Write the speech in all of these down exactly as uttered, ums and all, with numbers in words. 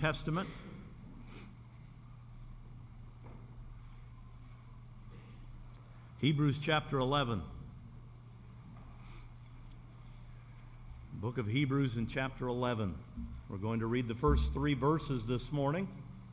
Testament. Hebrews chapter eleven. Book of Hebrews in chapter eleven. We're going to read the first three verses this morning,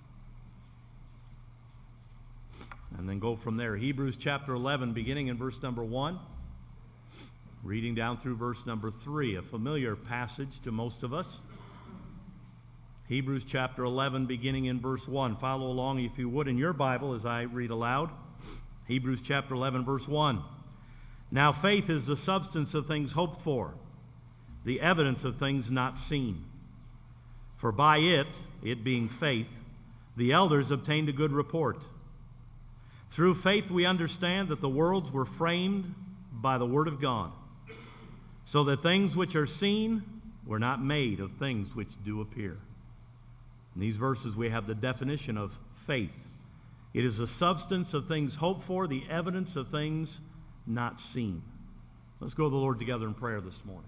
and then go from there. Hebrews chapter eleven, beginning in verse number one, reading down through verse number three, a familiar passage to most of us. Hebrews chapter eleven, beginning in verse one. Follow along, if you would, in your Bible as I read aloud. Hebrews chapter eleven, verse one. Now faith is the substance of things hoped for, the evidence of things not seen. For by it, it being faith, the elders obtained a good report. Through faith we understand that the worlds were framed by the word of God, so that things which are seen were not made of things which do appear. In these verses we have the definition of faith. It is the substance of things hoped for, the evidence of things not seen. Let's go to the Lord together in prayer this morning.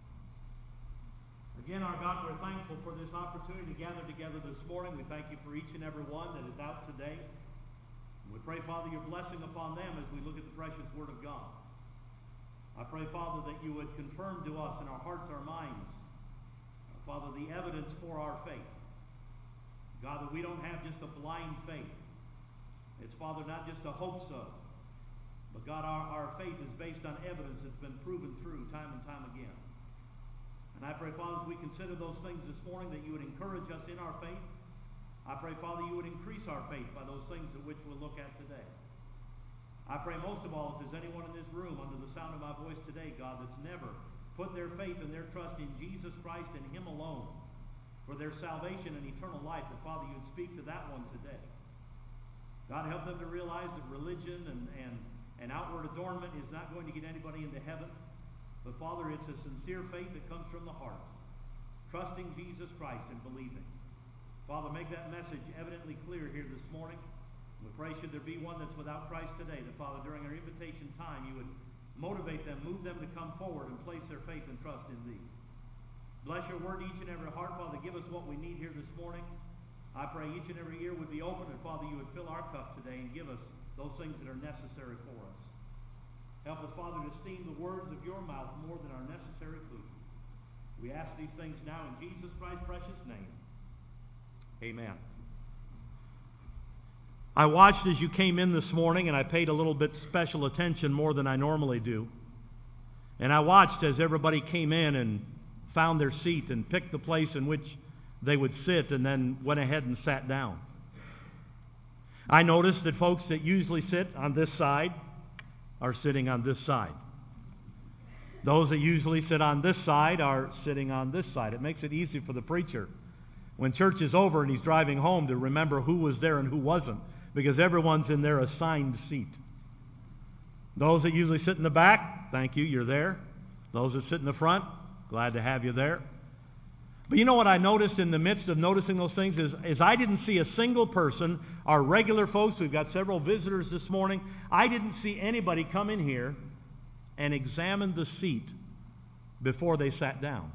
Again, our God, we're thankful for this opportunity to gather together this morning. We thank you for each and every one that is out today. We pray, Father, your blessing upon them as we look at the precious Word of God. I pray, Father, that you would confirm to us in our hearts, our minds, Father, the evidence for our faith. God, that we don't have just a blind faith. It's, Father, not just a hope so, but God, our, our faith is based on evidence that's been proven through time and time again. And I pray, Father, as we consider those things this morning, that you would encourage us in our faith. I pray, Father, you would increase our faith by those things at which we'll look at today. I pray most of all, if there's anyone in this room under the sound of my voice today, God, that's never put their faith and their trust in Jesus Christ and Him alone for their salvation and eternal life, that, Father, you would speak to that one today. God, help them to realize that religion and, and, and outward adornment is not going to get anybody into heaven. But, Father, it's a sincere faith that comes from the heart, trusting Jesus Christ and believing. Father, make that message evidently clear here this morning. We pray, should there be one that's without Christ today, that, Father, during our invitation time, you would motivate them, move them to come forward and place their faith and trust in Thee. Bless your word each and every heart, Father. Give us what we need here this morning. I pray each and every ear would be open, and, Father, you would fill our cup today and give us those things that are necessary for us. Help us, Father, to esteem the words of your mouth more than our necessary food. We ask these things now in Jesus Christ's precious name. Amen. I watched as you came in this morning, and I paid a little bit special attention, more than I normally do. And I watched as everybody came in and found their seat and picked the place in which they would sit, and then went ahead and sat down. I noticed that folks that usually sit on this side are sitting on this side. Those that usually sit on this side are sitting on this side. It makes it easy for the preacher when church is over and he's driving home to remember who was there and who wasn't, because everyone's in their assigned seat. Those that usually sit in the back, thank you, you're there. Those that sit in the front, glad to have you there. But you know what I noticed in the midst of noticing those things is, is I didn't see a single person, our regular folks, we've got several visitors this morning, I didn't see anybody come in here and examine the seat before they sat down.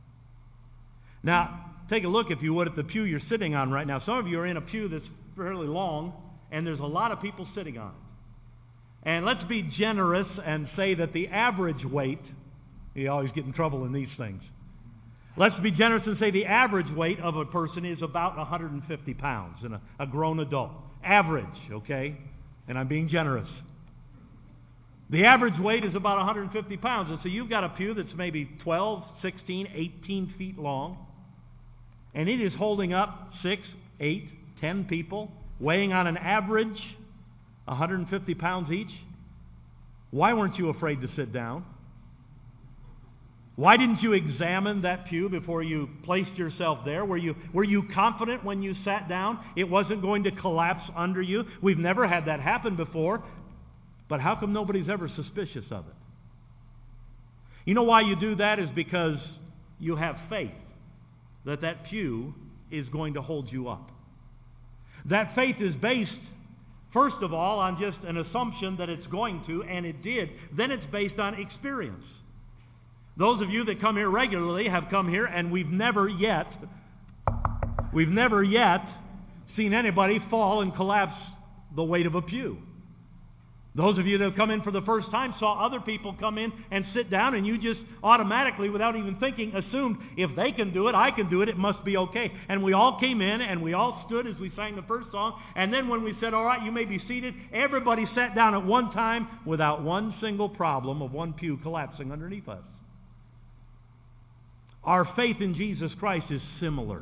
Now, take a look, if you would, at the pew you're sitting on right now. Some of you are in a pew that's fairly long, and there's a lot of people sitting on it. And let's be generous and say that the average weight, you always get in trouble in these things. Let's be generous and say the average weight of a person is about one hundred fifty pounds, in a, a grown adult. Average, okay? And I'm being generous. The average weight is about one hundred fifty pounds. And so you've got a pew that's maybe twelve, sixteen, eighteen feet long. And it is holding up six, eight, ten people, weighing on an average one hundred fifty pounds each. Why weren't you afraid to sit down? Why didn't you examine that pew before you placed yourself there? Were you, were you confident when you sat down it wasn't going to collapse under you? We've never had that happen before, but how come nobody's ever suspicious of it? You know why you do that is because you have faith that that pew is going to hold you up. That faith is based, first of all, on just an assumption that it's going to, and it did. Then it's based on experience. Those of you that come here regularly have come here, and we've never yet We've never yet seen anybody fall and collapse the weight of a pew. Those of you that have come in for the first time saw other people come in and sit down, and you just automatically, without even thinking, assumed if they can do it, I can do it, it must be okay. And we all came in and we all stood as we sang the first song, and then when we said, all right, you may be seated, everybody sat down at one time without one single problem of one pew collapsing underneath us. Our faith in Jesus Christ is similar.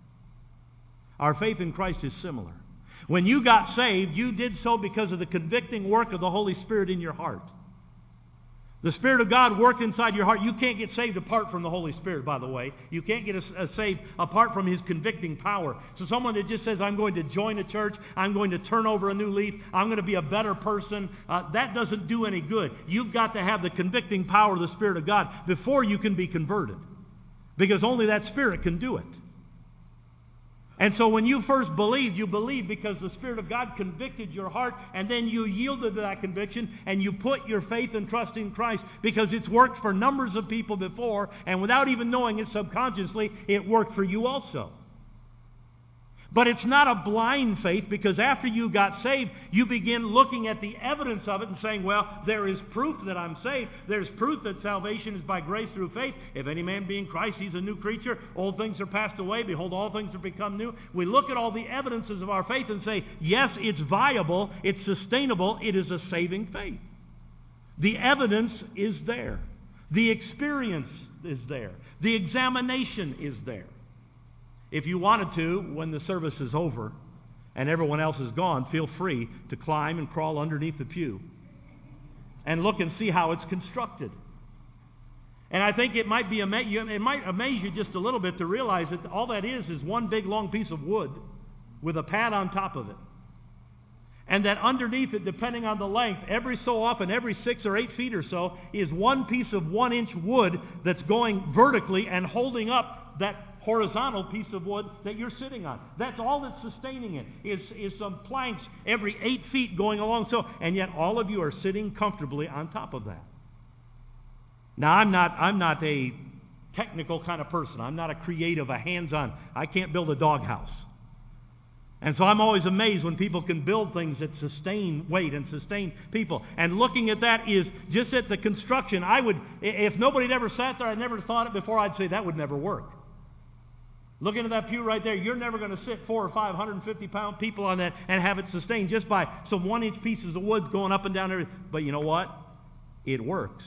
Our faith in Christ is similar. When you got saved, you did so because of the convicting work of the Holy Spirit in your heart. The Spirit of God worked inside your heart. You can't get saved apart from the Holy Spirit, by the way. You can't get a, a saved apart from His convicting power. So someone that just says, I'm going to join a church, I'm going to turn over a new leaf, I'm going to be a better person, uh, that doesn't do any good. You've got to have the convicting power of the Spirit of God before you can be converted. Because only that Spirit can do it. And so when you first believed, you believed because the Spirit of God convicted your heart, and then you yielded to that conviction, and you put your faith and trust in Christ because it's worked for numbers of people before, and without even knowing it subconsciously, it worked for you also. But it's not a blind faith, because after you got saved, you begin looking at the evidence of it and saying, well, there is proof that I'm saved. There's proof that salvation is by grace through faith. If any man be in Christ, he's a new creature. Old things are passed away. Behold, all things have become new. We look at all the evidences of our faith and say, yes, it's viable, it's sustainable, it is a saving faith. The evidence is there. The experience is there. The examination is there. If you wanted to, when the service is over and everyone else is gone, feel free to climb and crawl underneath the pew and look and see how it's constructed. And I think it might be ama- it might amaze you just a little bit to realize that all that is is one big long piece of wood with a pad on top of it. And that underneath it, depending on the length, every so often, every six or eight feet or so, is one piece of one inch wood that's going vertically and holding up that horizontal piece of wood that you're sitting on. That's all that's sustaining it, is, is some planks every eight feet going along. So, and yet all of you are sitting comfortably on top of that. Now, I'm not, I'm not a technical kind of person. I'm not a creative, a hands-on. I can't build a doghouse. And so I'm always amazed when people can build things that sustain weight and sustain people. And looking at that is just at the construction. I would, if nobody had ever sat there, I'd never thought it before, I'd say that would never work. Looking at that pew right there, you're never going to sit four or five hundred fifty pound people on that and have it sustained just by some one inch pieces of wood going up and down there. But you know what? It works.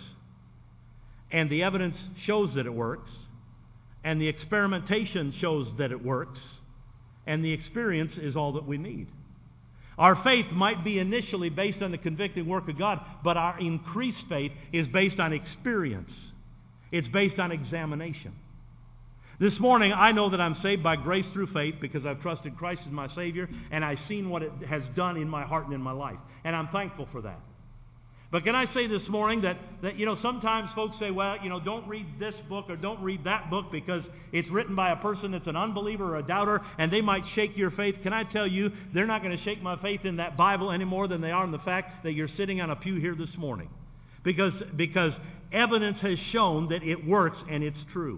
And the evidence shows that it works. And the experimentation shows that it works. And the experience is all that we need. Our faith might be initially based on the convicting work of God, but our increased faith is based on experience. It's based on examination. This morning, I know that I'm saved by grace through faith because I've trusted Christ as my Savior, and I've seen what it has done in my heart and in my life. And I'm thankful for that. But can I say this morning that, that, you know, sometimes folks say, well, you know, don't read this book or don't read that book because it's written by a person that's an unbeliever or a doubter, and they might shake your faith. Can I tell you, they're not going to shake my faith in that Bible any more than they are in the fact that you're sitting on a pew here this morning. Because, because evidence has shown that it works and it's true.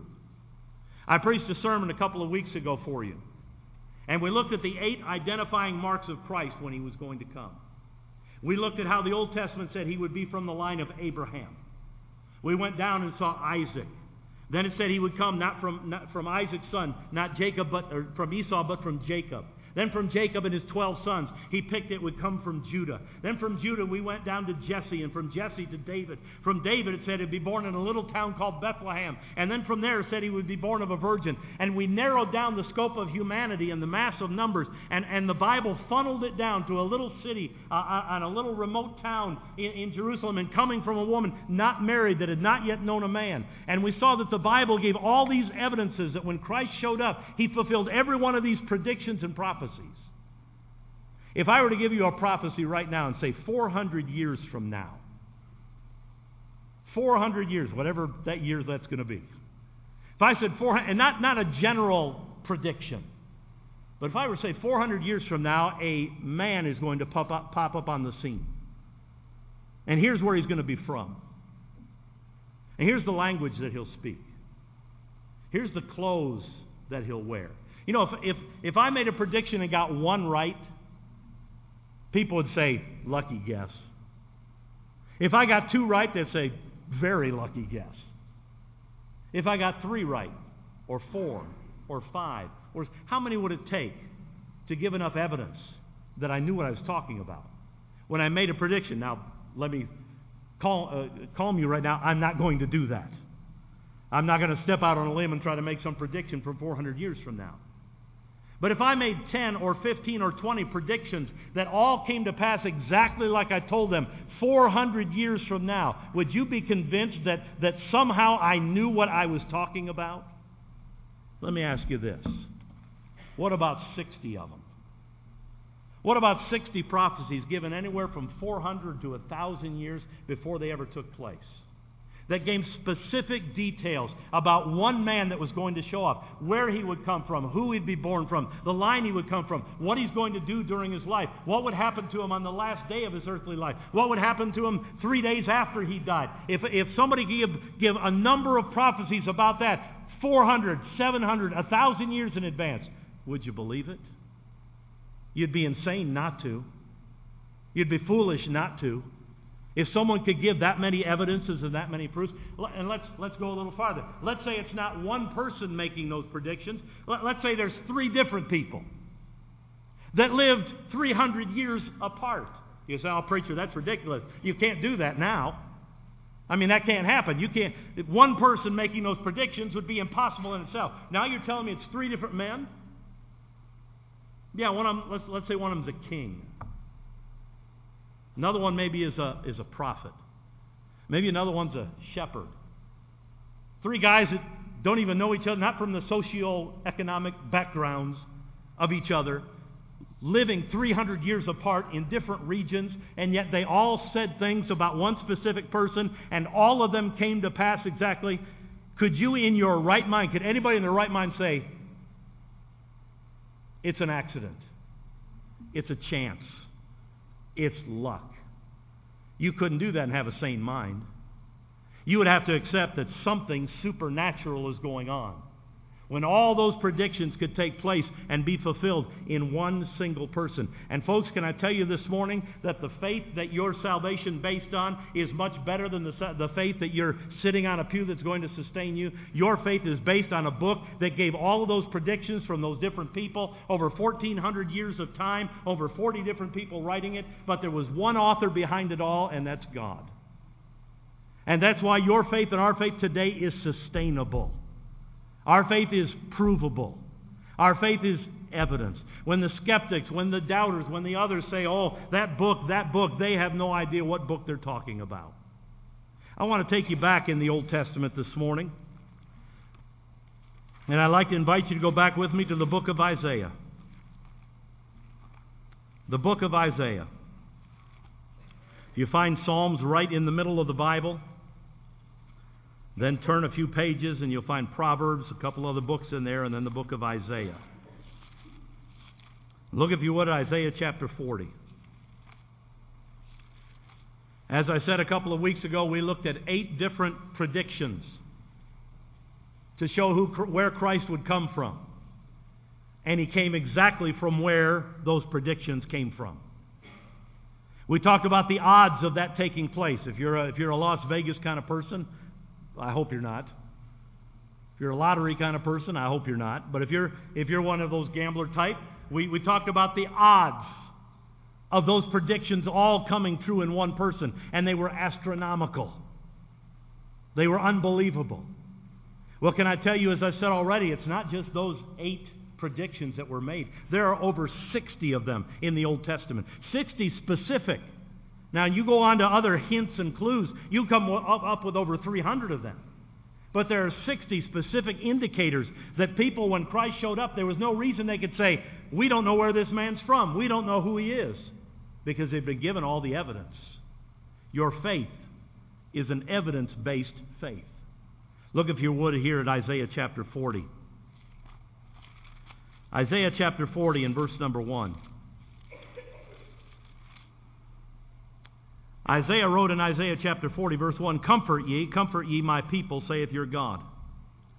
I preached a sermon a couple of weeks ago for you. And we looked at the eight identifying marks of Christ when He was going to come. We looked at how the Old Testament said He would be from the line of Abraham. We went down and saw Isaac. Then it said He would come not from, not from Isaac's son, not Jacob, but or from Esau, but from Jacob. Then from Jacob and his twelve sons, he picked it would come from Judah. Then from Judah we went down to Jesse, and from Jesse to David. From David it said he'd be born in a little town called Bethlehem. And then from there it said he would be born of a virgin. And we narrowed down the scope of humanity and the mass of numbers. And, and the Bible funneled it down to a little city uh, on a little remote town in, in Jerusalem, and coming from a woman not married that had not yet known a man. And we saw that the Bible gave all these evidences that when Christ showed up, He fulfilled every one of these predictions and prophecies. If I were to give you a prophecy right now and say four hundred years from now, four hundred years, whatever that year that's going to be. If I said four hundred, and not, not a general prediction, but if I were to say four hundred years from now, a man is going to pop up, pop up on the scene. And here's where he's going to be from. And here's the language that he'll speak. Here's the clothes that he'll wear. You know, if, if, if I made a prediction and got one right, people would say, lucky guess. If I got two right, they'd say, very lucky guess. If I got three right, or four, or five, or how many would it take to give enough evidence that I knew what I was talking about? When I made a prediction, now let me call, uh, calm you right now, I'm not going to do that. I'm not going to step out on a limb and try to make some prediction for four hundred years from now. But if I made ten or fifteen or twenty predictions that all came to pass exactly like I told them four hundred years from now, would you be convinced that, that somehow I knew what I was talking about? Let me ask you this. What about sixty of them? What about sixty prophecies given anywhere from four hundred to one thousand years before they ever took place? That gave specific details about one man that was going to show up, where he would come from, who he'd be born from, the line he would come from, what he's going to do during his life, what would happen to him on the last day of his earthly life, what would happen to him three days after he died. If, if somebody give, give a number of prophecies about that, four hundred, seven hundred, one thousand years in advance, would you believe it? You'd be insane not to. You'd be foolish not to. If someone could give that many evidences and that many proofs, and let's let's go a little farther. Let's say it's not one person making those predictions. Let's say there's three different people that lived three hundred years apart. You say, "Oh, preacher, that's ridiculous. You can't do that now." I mean, that can't happen. You can't. One person making those predictions would be impossible in itself. Now you're telling me it's three different men? Yeah, one of them, let's let's say one of them's a king. Another one maybe is a, is a prophet. Maybe another one's a shepherd. Three guys that don't even know each other, not from the socio-economic backgrounds of each other, living three hundred years apart in different regions, and yet they all said things about one specific person, and all of them came to pass exactly. Could you in your right mind, could anybody in their right mind say, it's an accident, it's a chance, it's luck? You couldn't do that and have a sane mind. You would have to accept that something supernatural is going on when all those predictions could take place and be fulfilled in one single person. And folks, can I tell you this morning that the faith that your salvation based on is much better than the, the faith that you're sitting on a pew that's going to sustain you? Your faith is based on a book that gave all of those predictions from those different people over fourteen hundred years of time, over forty different people writing it, but there was one author behind it all, and that's God. And that's why your faith and our faith today is sustainable. Our faith is provable. Our faith is evidence. When the skeptics, when the doubters, when the others say, oh, that book, that book, they have no idea what book they're talking about. I want to take you back in the Old Testament this morning. And I'd like to invite you to go back with me to the book of Isaiah. The book of Isaiah. You find Psalms right in the middle of the Bible. Then turn a few pages and you'll find Proverbs, a couple other books in there, and then the book of Isaiah. Look, if you would, at Isaiah chapter forty. As I said a couple of weeks ago, we looked at eight different predictions to show who, where Christ would come from. And he came exactly from where those predictions came from. We talked about the odds of that taking place. If you're a, if you're a Las Vegas kind of person, I hope you're not. If you're a lottery kind of person, I hope you're not. But if you're if you're one of those gambler type, we, we talked about the odds of those predictions all coming true in one person. And they were astronomical. They were unbelievable. Well, can I tell you, as I said already, it's not just those eight predictions that were made. There are over sixty of them in the Old Testament. sixty specific. Now, you go on to other hints and clues, you come up, up with over three hundred of them. But there are sixty specific indicators that people, when Christ showed up, there was no reason they could say, we don't know where this man's from. We don't know who he is. Because they've been given all the evidence. Your faith is an evidence-based faith. Look, if you would, here at Isaiah chapter forty. Isaiah chapter forty and verse number one. Isaiah wrote in Isaiah chapter forty, verse one, Comfort ye, comfort ye, my people, saith your God.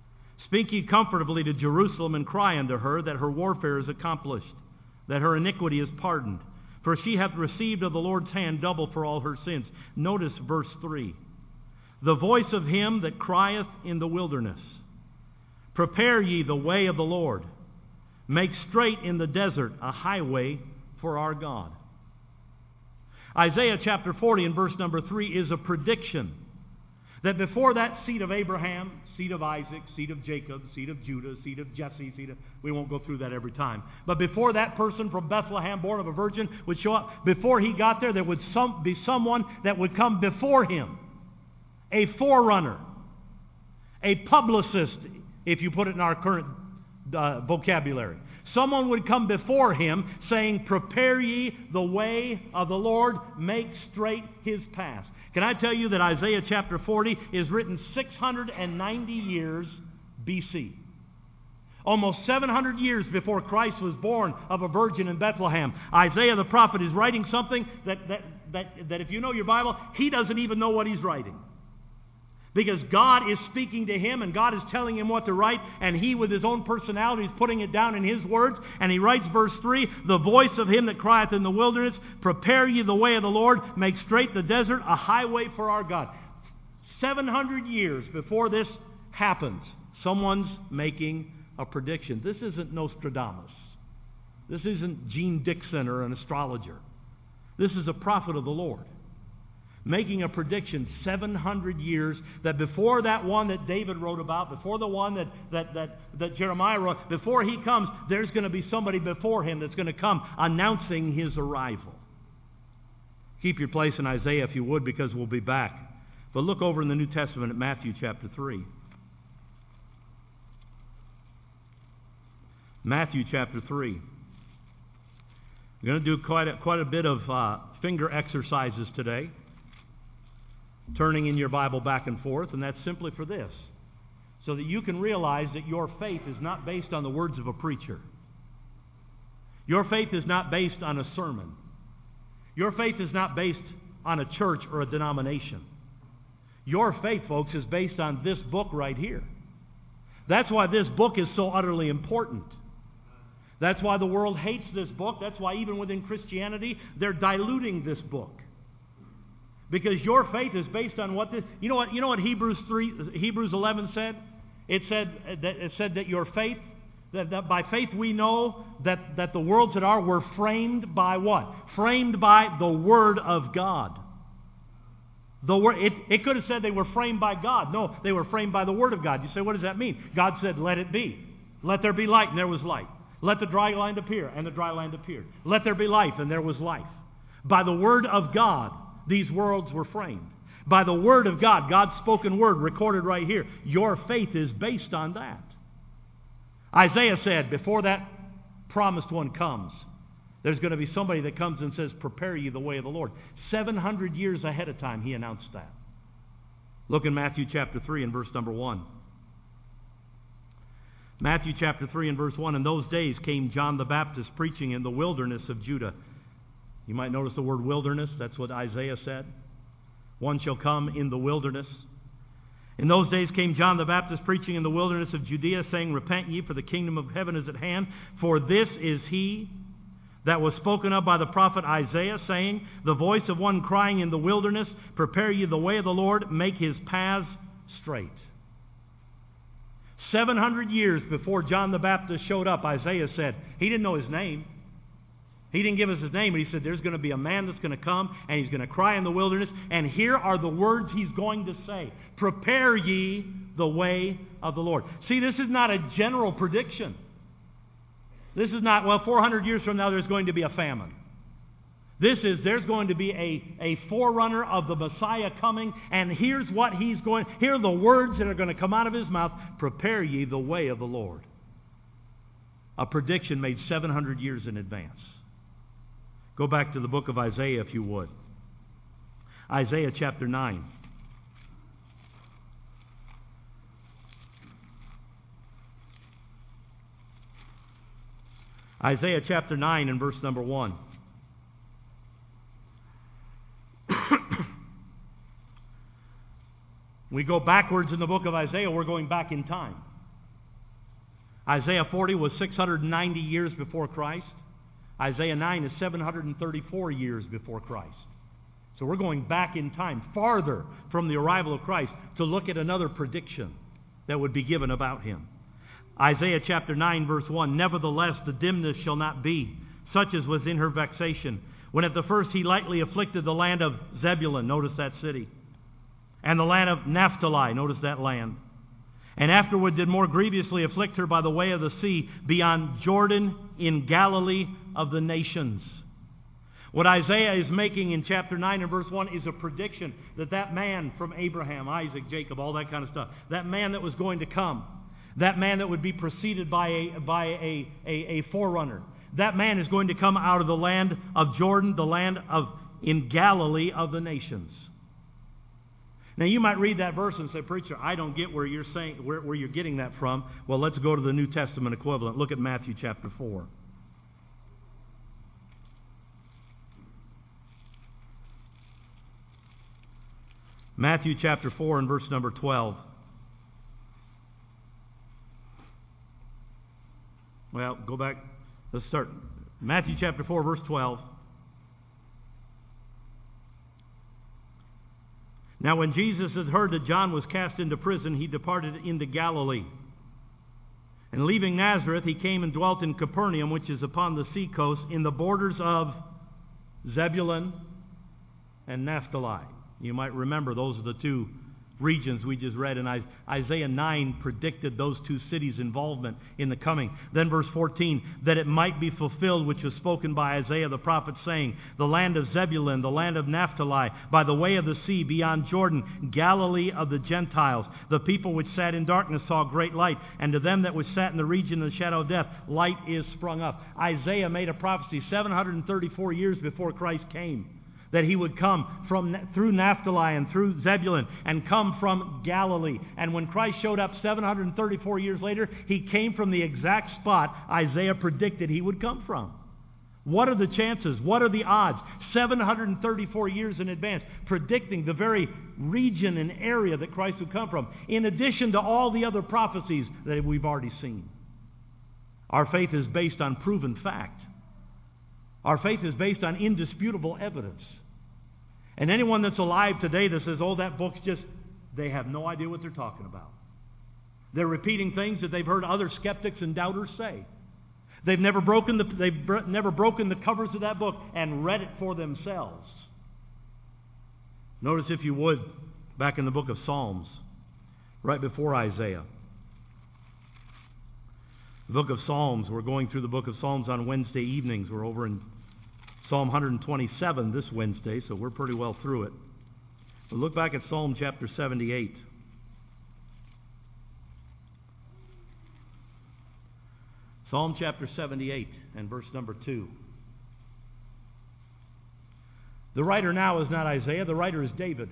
Speak ye comfortably to Jerusalem, and cry unto her that her warfare is accomplished, that her iniquity is pardoned. For she hath received of the Lord's hand double for all her sins. Notice verse three. The voice of him that crieth in the wilderness, prepare ye the way of the Lord. Make straight in the desert a highway for our God. Isaiah chapter forty and verse number three is a prediction that before that seed of Abraham, seed of Isaac, seed of Jacob, seed of Judah, seed of Jesse, seed of, we won't go through that every time. But before that person from Bethlehem, born of a virgin, would show up, before he got there, there would some, be someone that would come before him. A forerunner. A publicist, if you put it in our current uh, vocabulary. Someone would come before him saying, prepare ye the way of the Lord, make straight his path. Can I tell you that Isaiah chapter forty is written six hundred ninety years B C? Almost seven hundred years before Christ was born of a virgin in Bethlehem. Isaiah the prophet is writing something that, that, that, that if you know your Bible, he doesn't even know what he's writing. Because God is speaking to him and God is telling him what to write, and he with his own personality is putting it down in his words. And he writes verse three, the voice of him that crieth in the wilderness, prepare ye the way of the Lord, make straight the desert a highway for our God. seven hundred years before this happens, someone's making a prediction. This isn't Nostradamus. This isn't Gene Dixon or an astrologer. This is a prophet of the Lord, making a prediction seven hundred years, that before that one that David wrote about, before the one that, that, that, that Jeremiah wrote, before he comes, there's going to be somebody before him that's going to come announcing his arrival. Keep your place in Isaiah if you would, because we'll be back. But look over in the New Testament at Matthew chapter three. Matthew chapter three. We're going to do quite a, quite a bit of uh, finger exercises today, turning in your Bible back and forth, and that's simply for this, so that you can realize that your faith is not based on the words of a preacher. Your faith is not based on a sermon. Your faith is not based on a church or a denomination. Your faith, folks, is based on this book right here. That's why this book is so utterly important. That's why the world hates this book. That's why even within Christianity, they're diluting this book. Because your faith is based on what this, you know what, you know what Hebrews three, Hebrews eleven said? It said that, it said that your faith, that, that by faith we know that, that the worlds that are were framed by what? Framed by the Word of God. The word, it, it could have said they were framed by God. No, they were framed by the Word of God. You say, what does that mean? God said, let it be. Let there be light, and there was light. Let the dry land appear, and the dry land appeared. Let there be life, and there was life. By the Word of God, these worlds were framed. By the Word of God, God's spoken Word recorded right here. Your faith is based on that. Isaiah said, before that promised one comes, there's going to be somebody that comes and says, prepare ye the way of the Lord. seven hundred years ahead of time, he announced that. Look in Matthew chapter three and verse number one. Matthew chapter three and verse one, in those days came John the Baptist preaching in the wilderness of Judah. You might notice the word wilderness. That's what Isaiah said. One shall come in the wilderness. In those days came John the Baptist preaching in the wilderness of Judea, saying, repent ye, for the kingdom of heaven is at hand. For this is he that was spoken of by the prophet Isaiah, saying, the voice of one crying in the wilderness, prepare ye the way of the Lord, make his paths straight. seven hundred years before John the Baptist showed up, Isaiah said, he didn't know his name. He didn't give us his name, but he said there's going to be a man that's going to come, and he's going to cry in the wilderness, and here are the words he's going to say. Prepare ye the way of the Lord. See, this is not a general prediction. This is not, well, four hundred years from now there's going to be a famine. This is, there's going to be a, a forerunner of the Messiah coming, and here's what he's going, here are the words that are going to come out of his mouth. Prepare ye the way of the Lord. A prediction made seven hundred years in advance. Go back to the book of Isaiah if you would. Isaiah chapter nine. Isaiah chapter nine and verse number one. We go backwards in the book of Isaiah, we're going back in time. Isaiah forty was six hundred ninety years before Christ. Isaiah nine is seven hundred thirty-four years before Christ. So we're going back in time, farther from the arrival of Christ, to look at another prediction that would be given about him. Isaiah chapter nine, verse one, "Nevertheless, the dimness shall not be, such as was in her vexation, when at the first he lightly afflicted the land of Zebulun," notice that city, "and the land of Naphtali," notice that land, "and afterward did more grievously afflict her by the way of the sea, beyond Jordan, in Galilee of the nations." What Isaiah is making in chapter nine and verse one is a prediction that that man from Abraham, Isaac, Jacob, all that kind of stuff, that man that was going to come, that man that would be preceded by a, by a, a, a forerunner, that man is going to come out of the land of Jordan, the land of in Galilee of the nations. Now you might read that verse and say, "Preacher, I don't get where you're saying where, where you're getting that from." Well, let's go to the New Testament equivalent. Look at Matthew chapter four. Matthew chapter four and verse number twelve. Well, go back. Let's start. Matthew chapter four, verse twelve. "Now when Jesus had heard that John was cast into prison, he departed into Galilee. And leaving Nazareth, he came and dwelt in Capernaum, which is upon the sea coast, in the borders of Zebulun and Naphtali." You might remember those are the two regions we just read, and Isaiah nine predicted those two cities' involvement in the coming. Then verse fourteen, "That it might be fulfilled which was spoken by Isaiah the prophet, saying, The land of Zebulun, the land of Naphtali, by the way of the sea, beyond Jordan, Galilee of the Gentiles. The people which sat in darkness saw great light, and to them that which sat in the region of the shadow of death, light is sprung up." Isaiah made a prophecy seven hundred thirty-four years before Christ came, that he would come from through Naphtali and through Zebulun and come from Galilee. And when Christ showed up seven hundred thirty-four years later, he came from the exact spot Isaiah predicted he would come from. What are the chances? What are the odds? seven hundred thirty-four years in advance, predicting the very region and area that Christ would come from, in addition to all the other prophecies that we've already seen. Our faith is based on proven fact. Our faith is based on indisputable evidence. And anyone that's alive today that says, "Oh, that book's just," they have no idea what they're talking about. They're repeating things that they've heard other skeptics and doubters say. They've never broken the, they've never broken the covers of that book and read it for themselves. Notice, if you would, back in the book of Psalms, right before Isaiah. The book of Psalms, we're going through the book of Psalms on Wednesday evenings. We're over in Psalm one twenty-seven this Wednesday, so we're pretty well through it. But look back at Psalm chapter seventy-eight. Psalm chapter seventy-eight and verse number two. The writer now is not Isaiah, the writer is David.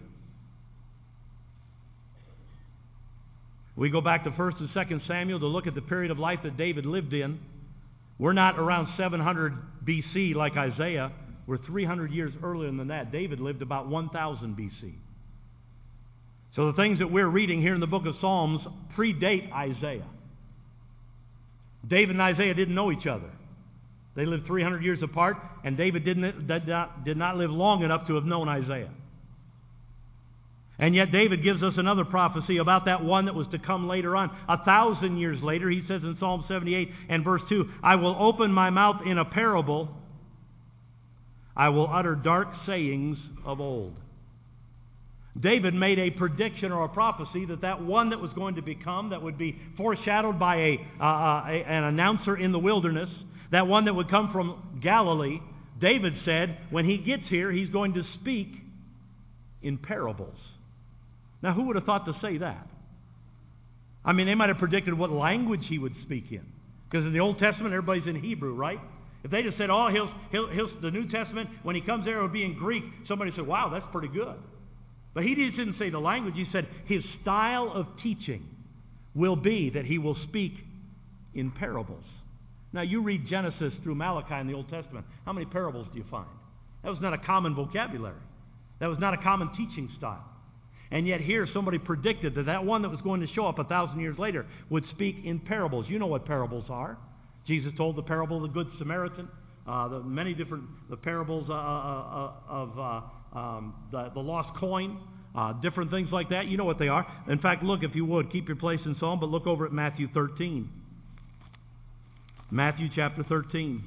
We go back to First and Second Samuel to look at the period of life that David lived in. We're not around seven hundred B C like Isaiah. We're three hundred years earlier than that. David lived about one thousand B C. So the things that we're reading here in the book of Psalms predate Isaiah. David and Isaiah didn't know each other. They lived three hundred years apart, and David didn't, did, not, did not live long enough to have known Isaiah. And yet David gives us another prophecy about that one that was to come later on. A thousand years later, he says in Psalm seventy-eight and verse two, "I will open my mouth in a parable. I will utter dark sayings of old." David made a prediction or a prophecy that that one that was going to become, that would be foreshadowed by a, uh, a an announcer in the wilderness, that one that would come from Galilee, David said, when he gets here, he's going to speak in parables. Now, who would have thought to say that? I mean, they might have predicted what language he would speak in. Because in the Old Testament, everybody's in Hebrew, right? If they just said, oh, he'll, he'll, he'll, the New Testament, when he comes there, it'll be in Greek, somebody said, wow, that's pretty good. But he just didn't say the language. He said his style of teaching will be that he will speak in parables. Now, you read Genesis through Malachi in the Old Testament. How many parables do you find? That was not a common vocabulary. That was not a common teaching style. And yet here somebody predicted that that one that was going to show up a thousand years later would speak in parables. You know what parables are. Jesus told the parable of the Good Samaritan, uh, the many different the parables uh, uh, of uh, um, the, the lost coin, uh, different things like that. You know what they are. In fact, look, if you would, keep your place in Psalm, but look over at Matthew thirteen. Matthew chapter thirteen.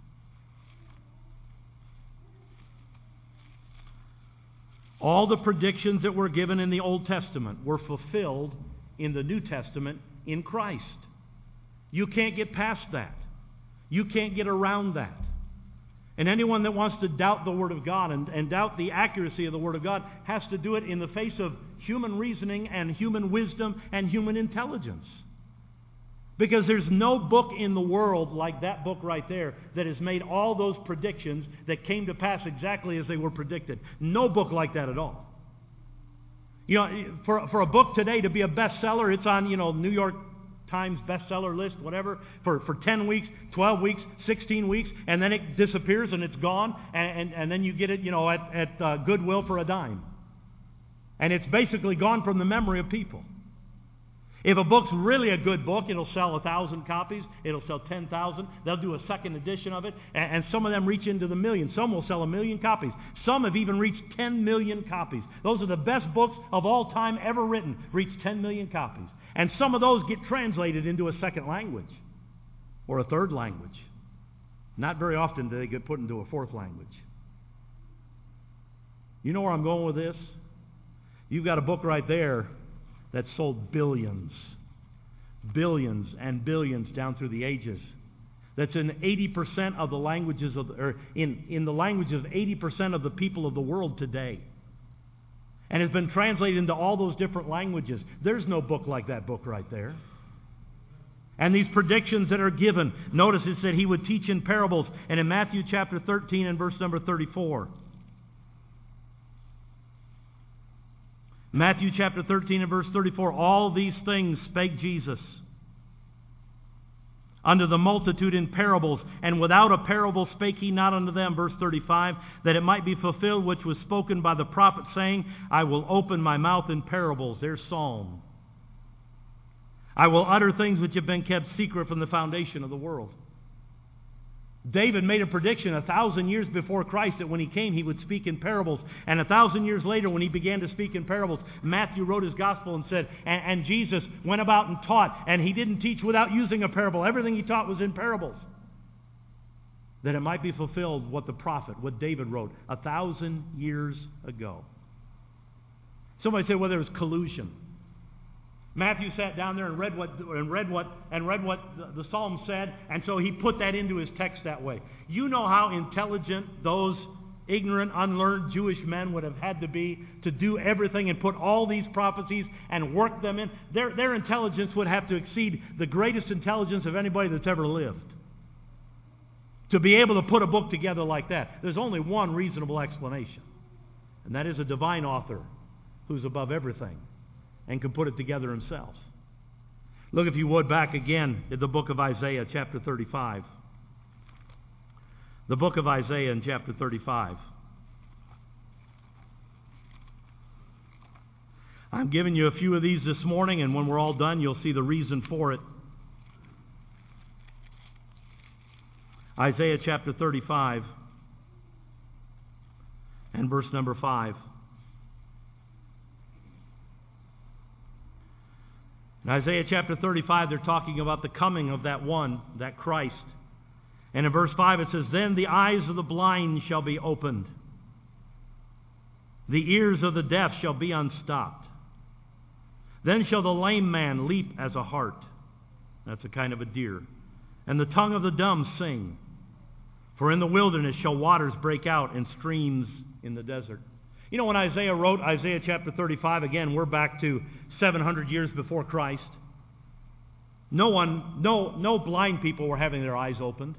All the predictions that were given in the Old Testament were fulfilled in the New Testament in Christ. You can't get past that. You can't get around that. And anyone that wants to doubt the Word of God and, and doubt the accuracy of the Word of God has to do it in the face of human reasoning and human wisdom and human intelligence. Because there's no book in the world like that book right there that has made all those predictions that came to pass exactly as they were predicted. No book like that at all. You know, for, for a book today to be a bestseller, it's on, you know, New York Times bestseller list, whatever, for, for ten weeks, twelve weeks, sixteen weeks, and then it disappears and it's gone, and, and, and then you get it, you know, at, at uh, Goodwill for a dime. And it's basically gone from the memory of people. If a book's really a good book, it'll sell a thousand copies, it'll sell ten thousand, they'll do a second edition of it, and, and some of them reach into the millions. Some will sell a million copies. Some have even reached ten million copies. Those are the best books of all time ever written, reach ten million copies. And some of those get translated into a second language or a third language. Not very often do they get put into a fourth language. You know where I'm going with this? You've got a book right there that sold billions, billions and billions down through the ages. That's in eighty percent of the languages of, or in, in the languages of eighty percent of the people of the world today. And has been translated into all those different languages. There's no book like that book right there. And these predictions that are given, notice it said he would teach in parables. And in Matthew chapter thirteen and verse number thirty-four. Matthew chapter thirteen and verse thirty-four, all these things spake Jesus unto the multitude in parables, and without a parable spake he not unto them, verse thirty-five, that it might be fulfilled which was spoken by the prophet, saying, I will open my mouth in parables. There's Psalm. I will utter things which have been kept secret from the foundation of the world. David made a prediction a thousand years before Christ that when he came he would speak in parables. And a thousand years later when he began to speak in parables, Matthew wrote his gospel and said, and, and Jesus went about and taught, and he didn't teach without using a parable. Everything he taught was in parables. That it might be fulfilled what the prophet, what David wrote a thousand years ago. Somebody said, well, there was collusion. Matthew sat down there and read what and read what and read what the, the Psalm said, and so he put that into his text that way. You know how intelligent those ignorant, unlearned Jewish men would have had to be to do everything and put all these prophecies and work them in. Their, their intelligence would have to exceed the greatest intelligence of anybody that's ever lived. To be able to put a book together like that, there's only one reasonable explanation, and that is a divine author who's above everything and can put it together himself. Look, if you would, back again at the book of Isaiah, chapter thirty-five. The book of Isaiah in chapter thirty-five. I'm giving you a few of these this morning, and when we're all done, you'll see the reason for it. Isaiah chapter thirty-five and verse number five. In Isaiah chapter thirty-five, they're talking about the coming of that one, that Christ. And in verse five it says, Then the eyes of the blind shall be opened. The ears of the deaf shall be unstopped. Then shall the lame man leap as a hart. That's a kind of a deer. And the tongue of the dumb sing. For in the wilderness shall waters break out and streams in the desert. You know, when Isaiah wrote Isaiah chapter thirty-five, again, we're back to seven hundred years before Christ. No one, no, no blind people were having their eyes opened.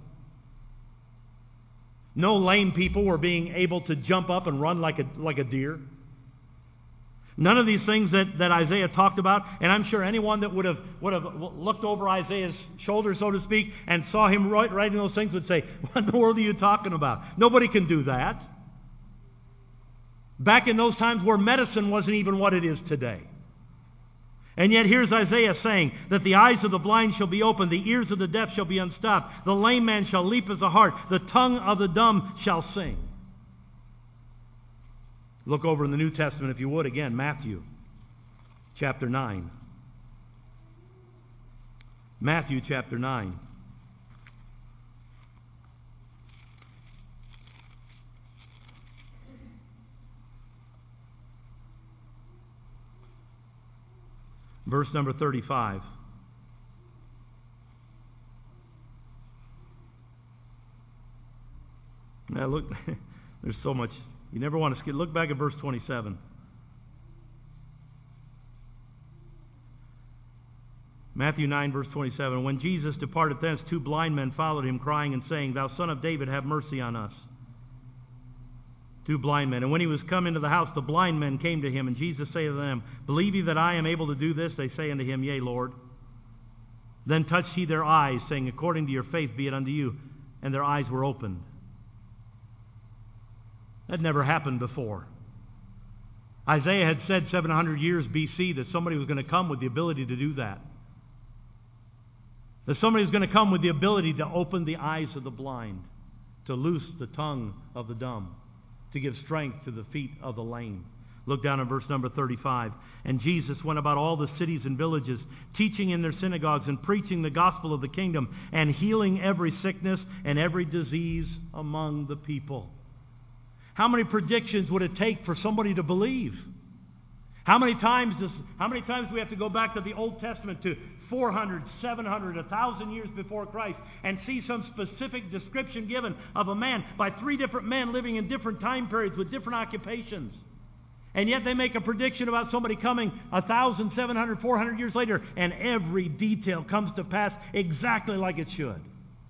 No lame people were being able to jump up and run like a, like a deer. None of these things that, that Isaiah talked about, and I'm sure anyone that would have, would have looked over Isaiah's shoulder, so to speak, and saw him writing those things would say, what in the world are you talking about? Nobody can do that. Back in those times where medicine wasn't even what it is today. And yet here's Isaiah saying that the eyes of the blind shall be opened, the ears of the deaf shall be unstopped, the lame man shall leap as a hart, the tongue of the dumb shall sing. Look over in the New Testament, if you would, again, Matthew chapter nine. Matthew chapter nine. Verse number thirty-five. Now look, there's so much. You never want to skip. Look back at verse twenty-seven. Matthew nine, verse twenty-seven. When Jesus departed thence, two blind men followed him, crying and saying, Thou Son of David, have mercy on us. Two blind men. And when he was come into the house, the blind men came to him, and Jesus said to them, Believe ye that I am able to do this? They say unto him, Yea, Lord. Then touched he their eyes, saying, According to your faith be it unto you. And their eyes were opened. That never happened before. Isaiah had said seven hundred years B C that somebody was going to come with the ability to do that. That somebody was going to come with the ability to open the eyes of the blind, to loose the tongue of the dumb, to give strength to the feet of the lame. Look down at verse number thirty-five. And Jesus went about all the cities and villages, teaching in their synagogues and preaching the gospel of the kingdom, and healing every sickness and every disease among the people. How many predictions would it take for somebody to believe? How many times does, how many times do we have to go back to the Old Testament, to four hundred, seven hundred, one thousand years before Christ, and see some specific description given of a man by three different men living in different time periods with different occupations? And yet they make a prediction about somebody coming one thousand, seven hundred, four hundred years later, and every detail comes to pass exactly like it should.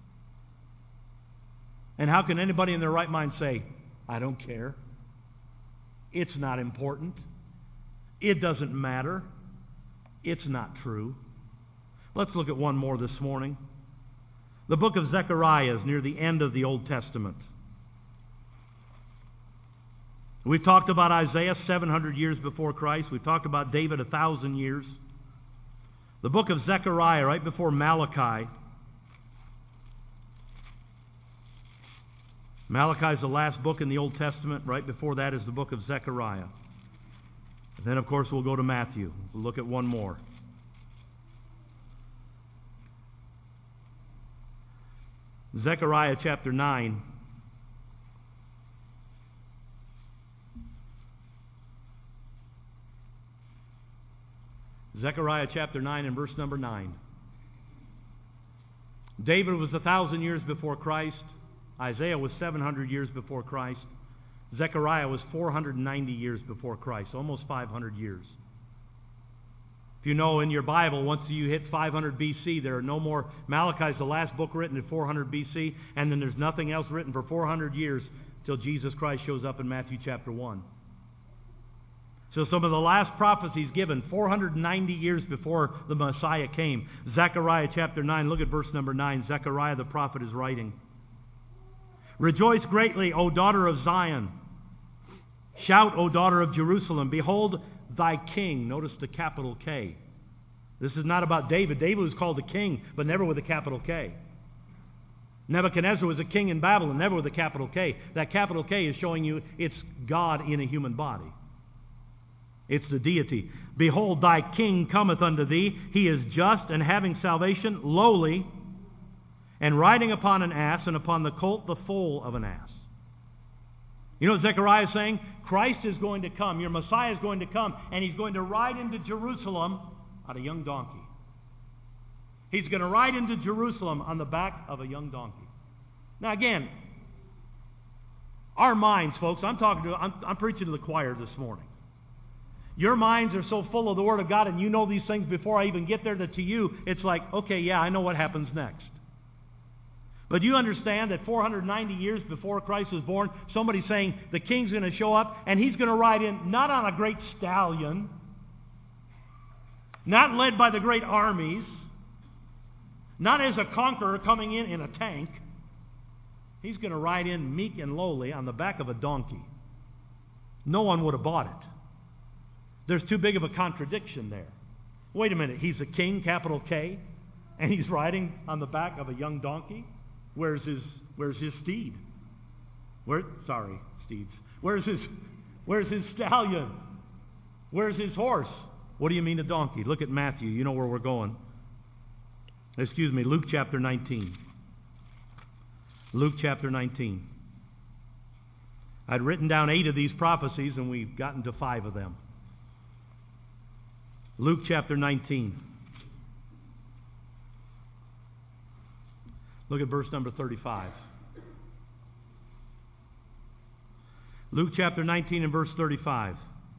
And how can anybody in their right mind say, I don't care. It's not important. It doesn't matter. It's not true. Let's look at one more this morning. The book of Zechariah is near the end of the Old Testament. We've talked about Isaiah seven hundred years before Christ. We've talked about David one thousand years. The book of Zechariah, right before Malachi. Malachi is the last book in the Old Testament. Right before that is the book of Zechariah. And then, of course, we'll go to Matthew. We'll look at one more. Zechariah chapter nine. Zechariah chapter nine and verse number nine. David was a thousand years before Christ. Isaiah was seven hundred years before Christ. Zechariah was four hundred ninety years before Christ, almost five hundred years. If you know in your Bible, once you hit five hundred B C, there are no more. Malachi is the last book written at four hundred B C, and then there's nothing else written for four hundred years till Jesus Christ shows up in Matthew chapter one. So some of the last prophecies given four hundred ninety years before the Messiah came. Zechariah chapter nine, look at verse number nine. Zechariah the prophet is writing. Rejoice greatly, O daughter of Zion. Shout, O daughter of Jerusalem. Behold thy king. Notice the capital K. This is not about David. David was called a king, but never with a capital K. Nebuchadnezzar was a king in Babylon, never with a capital K. That capital K is showing you it's God in a human body. It's the deity. Behold, thy king cometh unto thee. He is just and having salvation, lowly, and riding upon an ass, and upon the colt the foal of an ass. You know what Zechariah is saying? Christ is going to come. Your Messiah is going to come, and he's going to ride into Jerusalem on a young donkey. He's going to ride into Jerusalem on the back of a young donkey. Now again, our minds, folks, I'm talking to, I'm, I'm preaching to the choir this morning. Your minds are so full of the Word of God, and you know these things before I even get there, that to you, it's like, okay, yeah, I know what happens next. But you understand that four hundred ninety years before Christ was born, somebody's saying the king's going to show up, and he's going to ride in not on a great stallion, not led by the great armies, not as a conqueror coming in in a tank. He's going to ride in meek and lowly on the back of a donkey. no one would have bought it. There's too big of a contradiction there. Wait a minute, he's a king, capital K, and he's riding on the back of a young donkey? Where's his, where's his steed? Where, sorry, steeds. Where's his, where's his stallion? Where's his horse? What do you mean a donkey? Look at Matthew. You know where we're going. Excuse me, Luke chapter nineteen. Luke chapter nineteen. I'd written down eight of these prophecies, and we've gotten to five of them. Luke chapter nineteen. Look at verse number thirty-five. Luke chapter nineteen and verse thirty-five.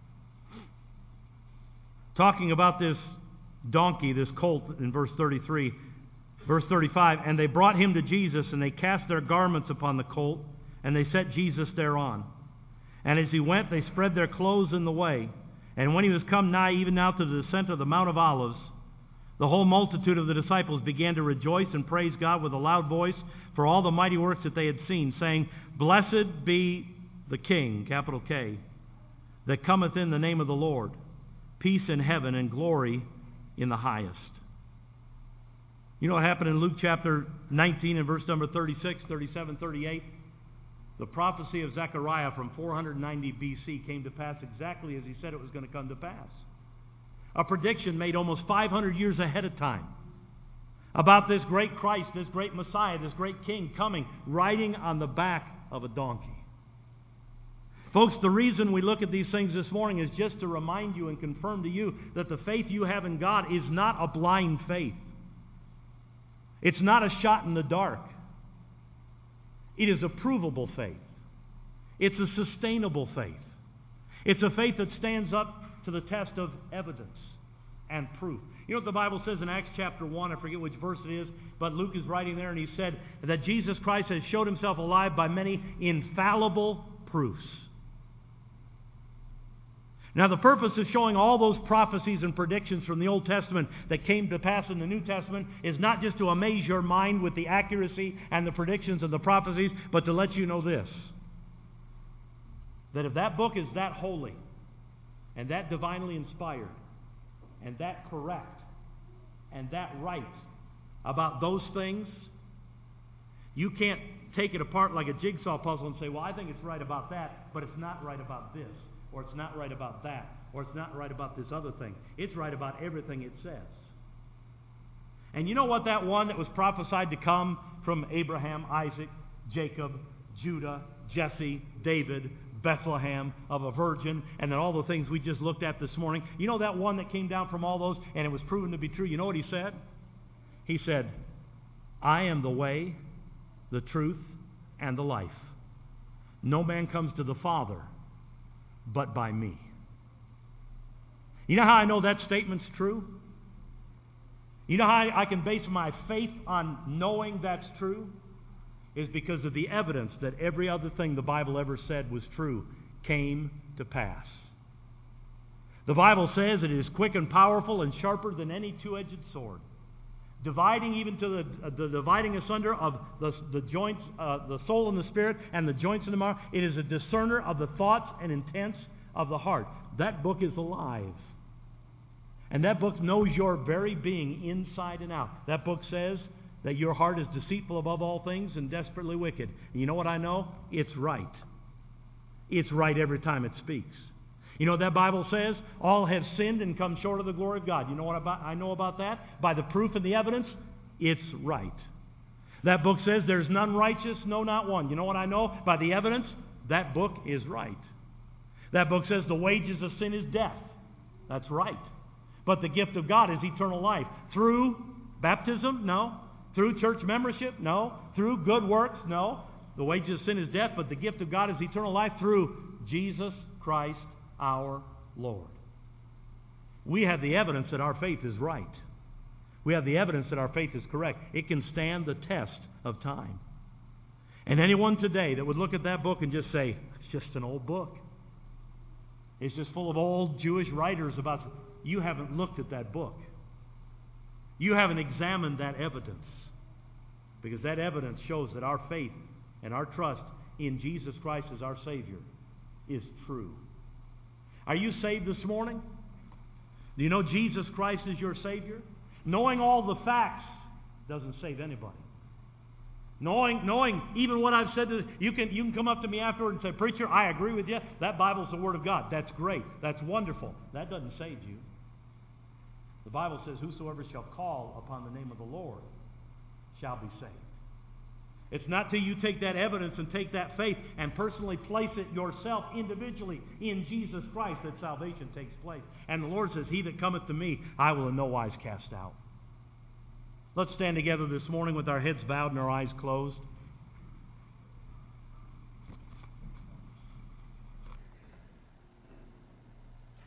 Talking about this donkey, this colt, in verse thirty-three. Verse thirty-five, and they brought him to Jesus, and they cast their garments upon the colt, and they set Jesus thereon. And as he went, they spread their clothes in the way. And when he was come nigh, even now to the descent of the Mount of Olives, the whole multitude of the disciples began to rejoice and praise God with a loud voice for all the mighty works that they had seen, saying, Blessed be the King, capital K, that cometh in the name of the Lord, peace in heaven and glory in the highest. You know what happened in Luke chapter nineteen and verse number thirty-six, thirty-seven, thirty-eight? The prophecy of Zechariah from four hundred ninety B C came to pass exactly as he said it was going to come to pass. A prediction made almost five hundred years ahead of time about this great Christ, this great Messiah, this great King coming, riding on the back of a donkey. Folks, the reason we look at these things this morning is just to remind you and confirm to you that the faith you have in God is not a blind faith. It's not a shot in the dark. It is a provable faith. It's a sustainable faith. It's a faith that stands up to the test of evidence and proof. You know what the Bible says in Acts chapter one, I forget which verse it is, but Luke is writing there and he said that Jesus Christ has showed himself alive by many infallible proofs. Now the purpose of showing all those prophecies and predictions from the Old Testament that came to pass in the New Testament is not just to amaze your mind with the accuracy and the predictions and the prophecies, but to let you know this, that if that book is that holy and that divinely inspired and that correct and that right about those things, you can't take it apart like a jigsaw puzzle and say, well, I think it's right about that, but it's not right about this. Or it's not right about that, or it's not right about this other thing. It's right about everything it says. And you know what that one that was prophesied to come from Abraham, Isaac, Jacob, Judah, Jesse, David, Bethlehem, of a virgin, and then all the things we just looked at this morning, you know that one that came down from all those and it was proven to be true? You know what he said? He said, I am the way, the truth, and the life. No man comes to the Father but by me. You know how I know that statement's true? You know how I can base my faith on knowing that's true? Is because of the evidence that every other thing the Bible ever said was true came to pass. The Bible says it is quick and powerful and sharper than any two-edged sword, dividing even to the, uh, the dividing asunder of the, the joints, uh, the soul and the spirit, and the joints and the marrow. It is a discerner of the thoughts and intents of the heart. That book is alive. And that book knows your very being inside and out. That book says that your heart is deceitful above all things and desperately wicked. And you know what I know? It's right. It's right every time it speaks. You know what that Bible says? All have sinned and come short of the glory of God. You know what about, I know about that? By the proof and the evidence, it's right. That book says there's none righteous, no, not one. You know what I know? By the evidence, that book is right. That book says the wages of sin is death. That's right. But the gift of God is eternal life. Through baptism? No. Through church membership? No. Through good works? No. The wages of sin is death, but the gift of God is eternal life through Jesus Christ our Lord. We have the evidence that our faith is right. We have the evidence that our faith is correct. It can stand the test of time. And anyone today that would look at that book and just say, it's just an old book. It's just full of old Jewish writers about... You haven't looked at that book. You haven't examined that evidence. Because that evidence shows that our faith and our trust in Jesus Christ as our Savior is true. Are you saved this morning? Do you know Jesus Christ is your Savior? Knowing all the facts doesn't save anybody. Knowing, knowing even what I've said, to, you can you can come up to me afterward and say, "Preacher, I agree with you. That Bible's the Word of God." That's great. That's wonderful. That doesn't save you. The Bible says, "Whosoever shall call upon the name of the Lord shall be saved." It's not till you take that evidence and take that faith and personally place it yourself individually in Jesus Christ that salvation takes place. And the Lord says, "He that cometh to me, I will in no wise cast out." Let's stand together this morning with our heads bowed and our eyes closed.